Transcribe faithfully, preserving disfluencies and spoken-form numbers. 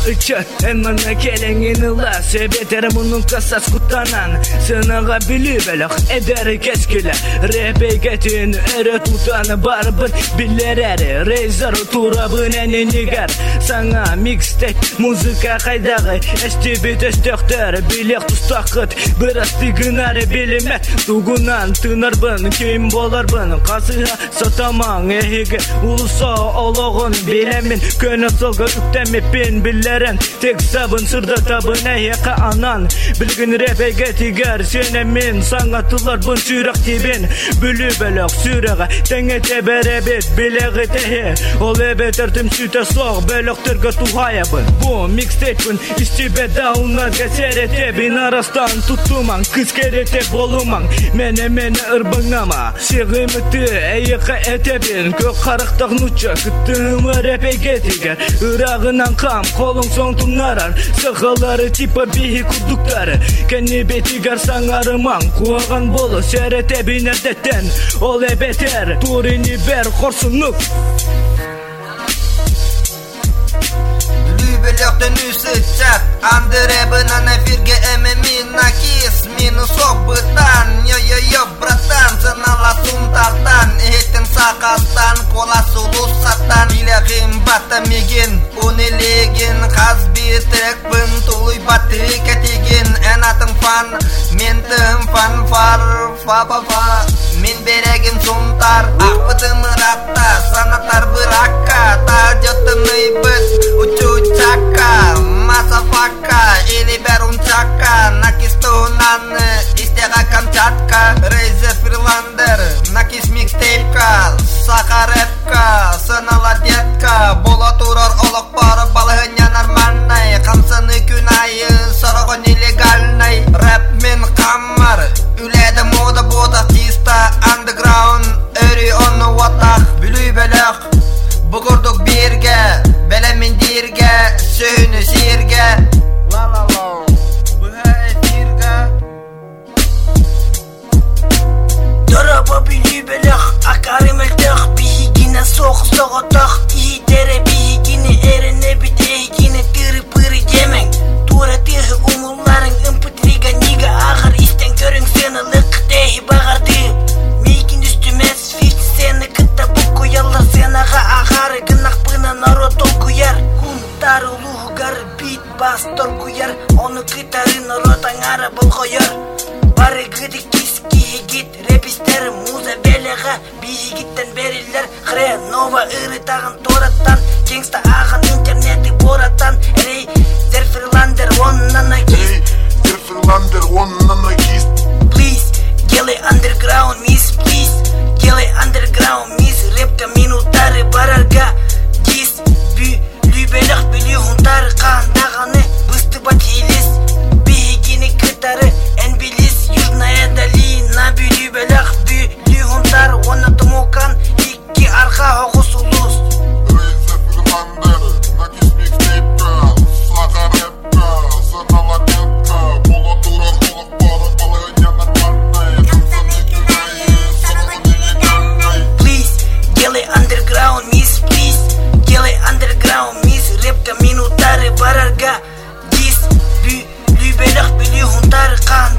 ыча эммана келеңин ыла себетер мунун касас кутанан сынага билибелек эдери кескиле репегетин эре тутаны барбын билерери рейзер турабын энинигер саңа микстейп музыка кайдагы эстибит эстектер билек тустакыт бирастыгынаре билимет тугунан тынарбын ким боларбын казыга сатамаң эхиге улуса ологун билемин көнө солго үктемеппин билерен тек сабын сырда табын эйека анан билгин репеге тигер сене мен саңа тыларбын сүйрак тибин бүлүбөлөк сүйрага теңете беребит билеги техе ол эбетер түмсүтө сог бөлөктөргө тухаябын бу микстейпин истибе даунарга серетебин арастан туттумаң кыз керете болумаң мене мене ырбыңнама сыгымыты эйека этебин көк карактагнуча кыттымы репеге тигер ырагынан кам колуң соң туңарар сыхалары типа бихи кудуктары кени бетигер саңарымаң куаган болу серетебин эрдеттен ол эбетер турини бер корсунук Любелектен үсүтчак андыребынан эфирге эмемин накис мину сокбытан йо-йо-йо братан сынала сунтартан эхтен сакастан кола сулусаттан билегим батамигин унилигин казбитрекпин тулуй батыкетигин энатын фан ментым фан фар фа-фа-фа мен берегин сунтар акбытым ратта санатар быракка тажотыныйбыт учучакка масафака или берунчакка накистунан истега камчатка рейзер фрирландер накис микстейпка сахарепка сынала детка бола турар олок бар балыгыня нормальный камсыны күнайы сорого нелегальный рэп мен камар үледи мода бода чисто андеграунд өри онну ватах бүлүбелек бугурдук бирге белемин дирге сүйүнү сирге ла-ла-ла буга эфирге дороба бүлүбелек акарымелтек бийигине сок соготок ийдере бийигине эрене битейгине тыры-пыры демең тура тыгы умулларың ымпытрига нига агар истен көрүң сени лыкытей багарды мейкин үстүмес фифти сени кытта букуялар сенага агары гынакпына народ толкуяр кунтар улугар бит бас торкуяр ону кытары народ аңара болгояр бары гыды киски гит репистер муза белега бийигиттен берилер хренова ыры тагын тораттан кеңста аган интернети бораттан рей зерферландер оннана кист зерферландер оннана кист please делай underground miss please делай underground miss репка минуттары барарга кис бүлүбелек бүлү хунтары кандаганы быстыбат елес бейгини кытары энбилис южная долина бүлүбелек бүлү хунтары оны тумукан икки арка огус улус рейзер фрирландер накис микстейпка сахарепка сынала детка бола турар олок бар балыгыня нормальный камсыны күнайы сорого нелегальный please делай underground miss please делай underground miss репка минуттары барарга кис бүлүбелек бүлү хунтары кан